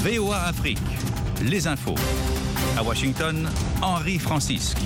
VOA Afrique, les infos. À Washington, Henri Francisque.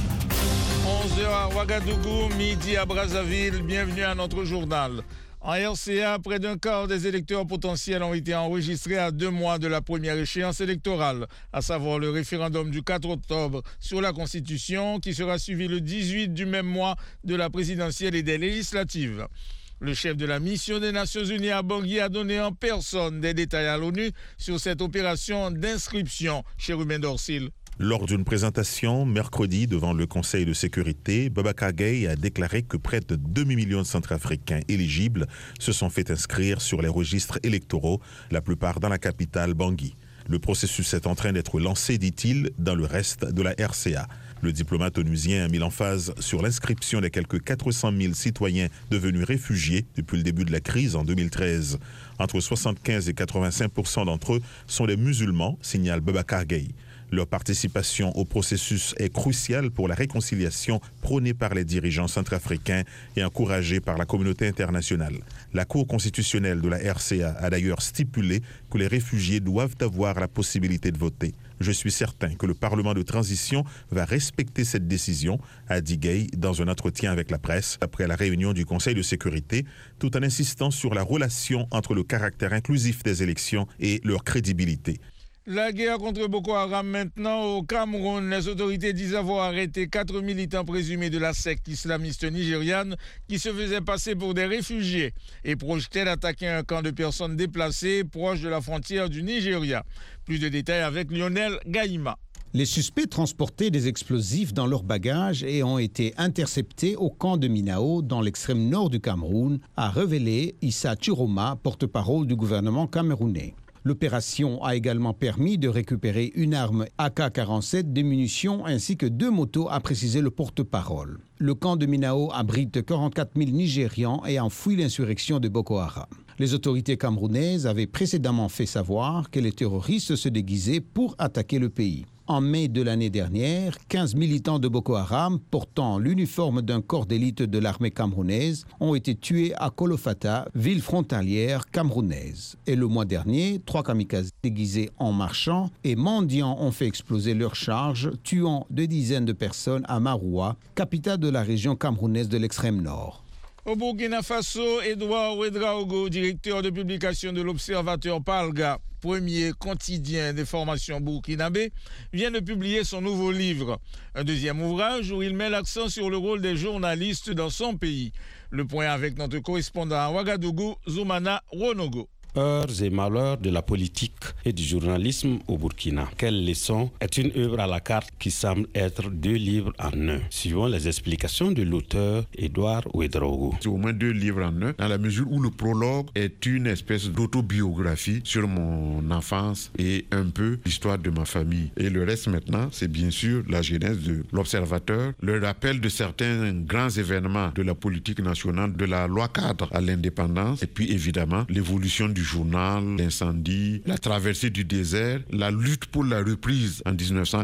11h à Ouagadougou, midi à Brazzaville. Bienvenue à notre journal. En RCA, près d'un quart des électeurs potentiels ont été enregistrés à 2 mois de la première échéance électorale, à savoir le référendum du 4 octobre sur la Constitution, qui sera suivi le 18 du même mois de la présidentielle et des législatives. Le chef de la mission des Nations Unies à Bangui a donné en personne des détails à l'ONU sur cette opération d'inscription chez Ruben Dorsil. Lors d'une présentation mercredi devant le Conseil de sécurité, Boubacar Gaye a déclaré que près de 2 millions de Centrafricains éligibles se sont fait inscrire sur les registres électoraux, la plupart dans la capitale Bangui. Le processus est en train d'être lancé, dit-il, dans le reste de la RCA. Le diplomate onusien a mis l'emphase sur l'inscription des quelques 400 000 citoyens devenus réfugiés depuis le début de la crise en 2013. Entre 75 et 85% d'entre eux sont des musulmans, signale Boubacar Gaye. Leur participation au processus est cruciale pour la réconciliation prônée par les dirigeants centrafricains et encouragée par la communauté internationale. La Cour constitutionnelle de la RCA a d'ailleurs stipulé que les réfugiés doivent avoir la possibilité de voter. Je suis certain que le Parlement de transition va respecter cette décision, a dit Gaye dans un entretien avec la presse après la réunion du Conseil de sécurité, tout en insistant sur la relation entre le caractère inclusif des élections et leur crédibilité. La guerre contre Boko Haram maintenant au Cameroun. Les autorités disent avoir arrêté 4 militants présumés de la secte islamiste nigériane qui se faisaient passer pour des réfugiés et projetaient d'attaquer un camp de personnes déplacées proche de la frontière du Nigeria. Plus de détails avec Lionel Gaïma. Les suspects transportaient des explosifs dans leurs bagages et ont été interceptés au camp de Minao, dans l'extrême nord du Cameroun, a révélé Issa Chiroma, porte-parole du gouvernement camerounais. L'opération a également permis de récupérer une arme AK-47, des munitions ainsi que 2 motos, a précisé le porte-parole. Le camp de Minao abrite 44 000 Nigérians ayant fui l'insurrection de Boko Haram. Les autorités camerounaises avaient précédemment fait savoir que les terroristes se déguisaient pour attaquer le pays. En mai de l'année dernière, 15 militants de Boko Haram portant l'uniforme d'un corps d'élite de l'armée camerounaise ont été tués à Kolofata, ville frontalière camerounaise. Et le mois dernier, 3 kamikazes déguisés en marchands et mendiants ont fait exploser leurs charges, tuant 2 dizaines de personnes à Maroua, capitale de la région camerounaise de l'extrême nord. Au Burkina Faso, Edouard Ouedraogo, directeur de publication de l'Observateur Palga, premier quotidien des formations burkinabé, vient de publier son nouveau livre. Un deuxième ouvrage où il met l'accent sur le rôle des journalistes dans son pays. Le point avec notre correspondant à Ouagadougou, Zoumana Ronogo. Heures et malheurs de la politique et du journalisme au Burkina. Quelle leçon est une œuvre à la carte qui semble être 2 livres en un, suivant les explications de l'auteur Edouard Ouedraogo. C'est au moins 2 livres en un, dans la mesure où le prologue est une espèce d'autobiographie sur mon enfance et un peu l'histoire de ma famille. Et le reste maintenant, c'est bien sûr la genèse de l'Observateur, le rappel de certains grands événements de la politique nationale, de la loi cadre à l'indépendance, et puis évidemment l'évolution du journal, l'incendie, la traversée du désert, la lutte pour la reprise en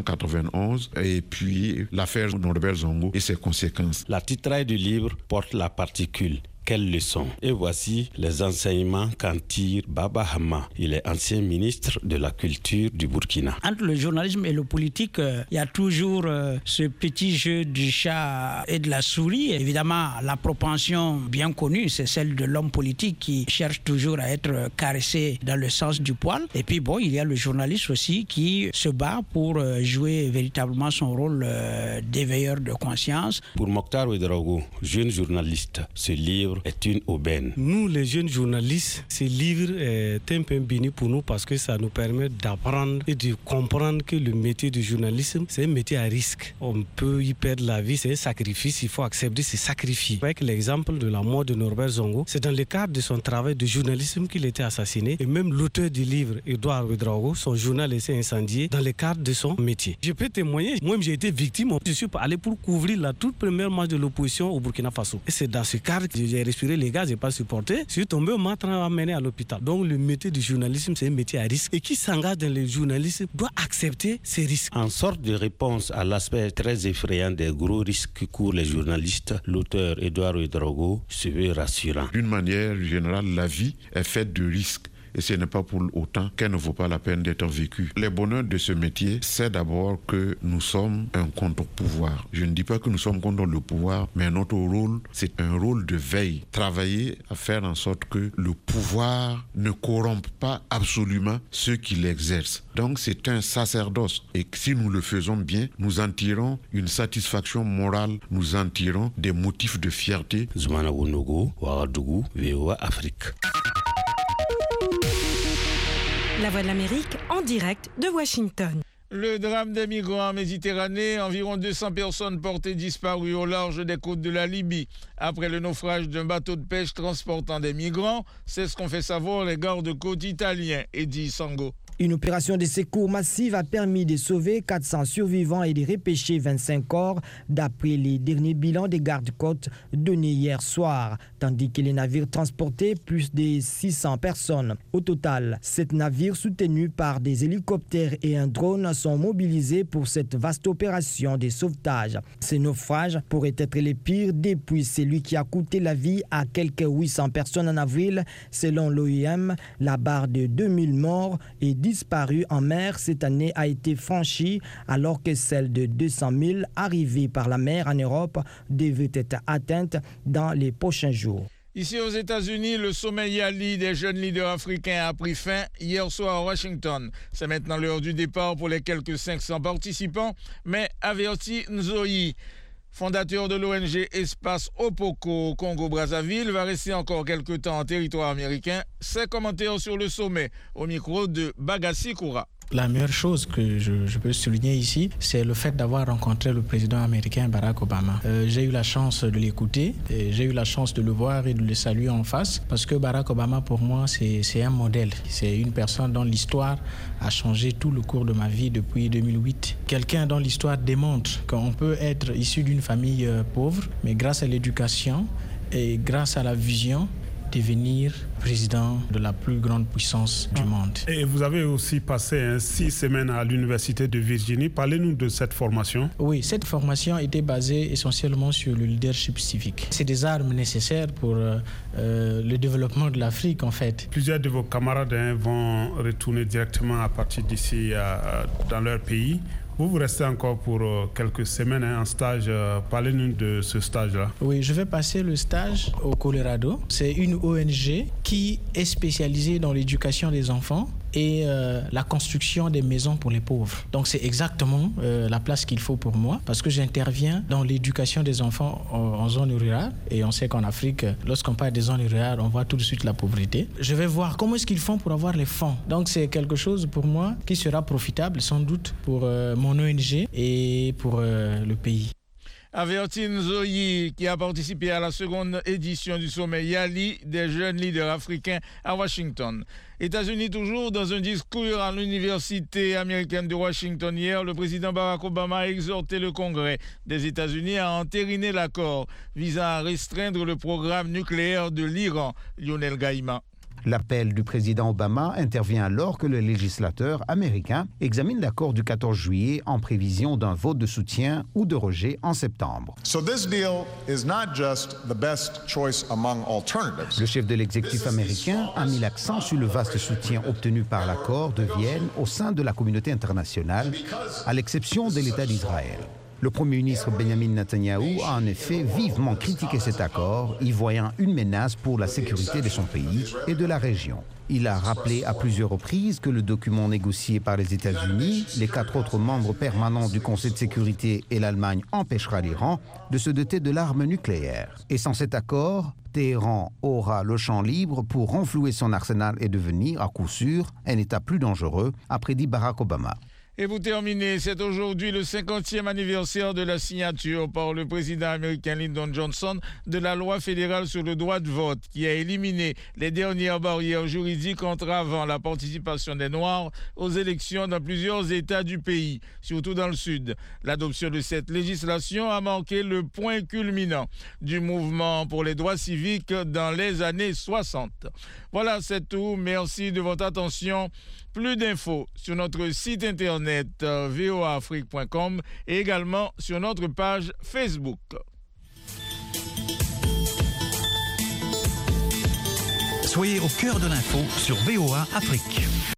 1991 et puis l'affaire Norbert Zongo et ses conséquences. La titraille du livre porte la particule. Quelle leçon? Et voici les enseignements qu'en tire Baba Hama. Il est ancien ministre de la Culture du Burkina. Entre le journalisme et le politique, il y a toujours ce petit jeu du chat et de la souris. Évidemment, la propension bien connue, c'est celle de l'homme politique qui cherche toujours à être caressé dans le sens du poil. Et puis bon, il y a le journaliste aussi qui se bat pour jouer véritablement son rôle d'éveilleur de conscience. Pour Mokhtar Ouedraogo, jeune journaliste, ce livre est une aubaine. Nous, les jeunes journalistes, ce livre est un peu béni pour nous parce que ça nous permet d'apprendre et de comprendre que le métier du journalisme, c'est un métier à risque. On peut y perdre la vie, c'est un sacrifice, il faut accepter ce sacrifice. Avec l'exemple de la mort de Norbert Zongo, c'est dans le cadre de son travail de journalisme qu'il était assassiné et même l'auteur du livre, Edouard Ouedraogo, son journal a été incendié dans le cadre de son métier. Je peux témoigner, moi j'ai été victime, je suis allé pour couvrir la toute première marche de l'opposition au Burkina Faso. Et c'est dans ce cadre que j'ai respiré les gaz, j'ai pas supporté. Je suis tombé, on m'a amené à l'hôpital. Donc le métier du journalisme, c'est un métier à risque. Et qui s'engage dans le journalisme doit accepter ces risques. En sorte de réponse à l'aspect très effrayant des gros risques que courent les journalistes, l'auteur Edouard Ouedraogo se veut rassurant. D'une manière générale, la vie est faite de risques. et ce n'est pas pour autant qu'elle ne vaut pas la peine d'être vécue. Le bonheur de ce métier, c'est d'abord que nous sommes un contre-pouvoir. Je ne dis pas que nous sommes contre le pouvoir, mais notre rôle, c'est un rôle de veille. Travailler à faire en sorte que le pouvoir ne corrompe pas absolument ceux qui l'exercent. Donc c'est un sacerdoce. Et si nous le faisons bien, nous en tirons une satisfaction morale, nous en tirons des motifs de fierté. Zoumana Ounogo, Ouagadougou, VOA Afrique. La Voix de l'Amérique en direct de Washington. Le drame des migrants en Méditerranée, environ 200 personnes portées disparues au large des côtes de la Libye. Après le naufrage d'un bateau de pêche transportant des migrants, c'est ce qu'ont fait savoir les gardes-côtes italiens, Edi Sango. Une opération de secours massive a permis de sauver 400 survivants et de repêcher 25 corps, d'après les derniers bilans des gardes-côtes donnés hier soir, tandis que les navires transportaient plus de 600 personnes. Au total, 7 navires soutenus par des hélicoptères et un drone sont mobilisés pour cette vaste opération de sauvetage. Ces naufrages pourraient être les pires depuis celui qui a coûté la vie à quelques 800 personnes en avril. Selon l'OIM, la barre de 2000 morts et disparus en mer cette année a été franchie, alors que celle de 200 000 arrivées par la mer en Europe devait être atteinte dans les prochains jours. Ici aux États-Unis, le sommet Yali des jeunes leaders africains a pris fin hier soir à Washington. C'est maintenant l'heure du départ pour les quelques 500 participants, mais averti Nzoyi, fondateur de l'ONG Espace Opoko au Congo-Brazzaville, va rester encore quelques temps en territoire américain. Ses commentaires sur le sommet au micro de Bagassi Koura. La meilleure chose que je peux souligner ici, c'est le fait d'avoir rencontré le président américain Barack Obama. J'ai eu la chance de l'écouter, et j'ai eu la chance de le voir et de le saluer en face, parce que Barack Obama, pour moi, c'est un modèle. C'est une personne dont l'histoire a changé tout le cours de ma vie depuis 2008. Quelqu'un dont l'histoire démontre qu'on peut être issu d'une famille pauvre, mais grâce à l'éducation et grâce à la vision, devenir président de la plus grande puissance du monde. Et vous avez aussi passé 6 semaines à l'Université de Virginie. Parlez-nous de cette formation. Oui, cette formation était basée essentiellement sur le leadership civique. C'est des armes nécessaires pour le développement de l'Afrique, en fait. Plusieurs de vos camarades vont retourner directement à partir d'ici dans leur pays. Vous restez encore pour quelques semaines en stage. Parlez-nous de ce stage-là. Oui, je vais passer le stage au Colorado. C'est une ONG qui est spécialisée dans l'éducation des enfants et la construction des maisons pour les pauvres. Donc c'est exactement la place qu'il faut pour moi, parce que j'interviens dans l'éducation des enfants en zone rurale, et on sait qu'en Afrique, lorsqu'on parle des zones rurales, on voit tout de suite la pauvreté. Je vais voir comment est-ce qu'ils font pour avoir les fonds. Donc c'est quelque chose pour moi qui sera profitable sans doute pour mon ONG et pour le pays. Avertine Zoyi, qui a participé à la seconde édition du sommet Yali des jeunes leaders africains à Washington. États-Unis toujours, dans un discours à l'Université américaine de Washington hier, le président Barack Obama a exhorté le Congrès des États-Unis à entériner l'accord visant à restreindre le programme nucléaire de l'Iran. Lionel Gaïma. L'appel du président Obama intervient alors que le législateur américain examine l'accord du 14 juillet en prévision d'un vote de soutien ou de rejet en septembre. Le chef de l'exécutif américain a mis l'accent sur le vaste soutien obtenu par l'accord de Vienne au sein de la communauté internationale, à l'exception de l'État d'Israël. Le Premier ministre Benjamin Netanyahou a en effet vivement critiqué cet accord, y voyant une menace pour la sécurité de son pays et de la région. Il a rappelé à plusieurs reprises que le document négocié par les États-Unis, les 4 autres membres permanents du Conseil de sécurité et l'Allemagne empêchera l'Iran de se doter de l'arme nucléaire. Et sans cet accord, Téhéran aura le champ libre pour renflouer son arsenal et devenir, à coup sûr, un État plus dangereux, a prédit Barack Obama. Et vous terminez, c'est aujourd'hui le 50e anniversaire de la signature par le président américain Lyndon Johnson de la loi fédérale sur le droit de vote qui a éliminé les dernières barrières juridiques entravant la participation des Noirs aux élections dans plusieurs États du pays, surtout dans le Sud. L'adoption de cette législation a marqué le point culminant du mouvement pour les droits civiques dans les années 60. Voilà, c'est tout. Merci de votre attention. Plus d'infos sur notre site internet voaafrique.com et également sur notre page Facebook. Soyez au cœur de l'info sur VOA Afrique.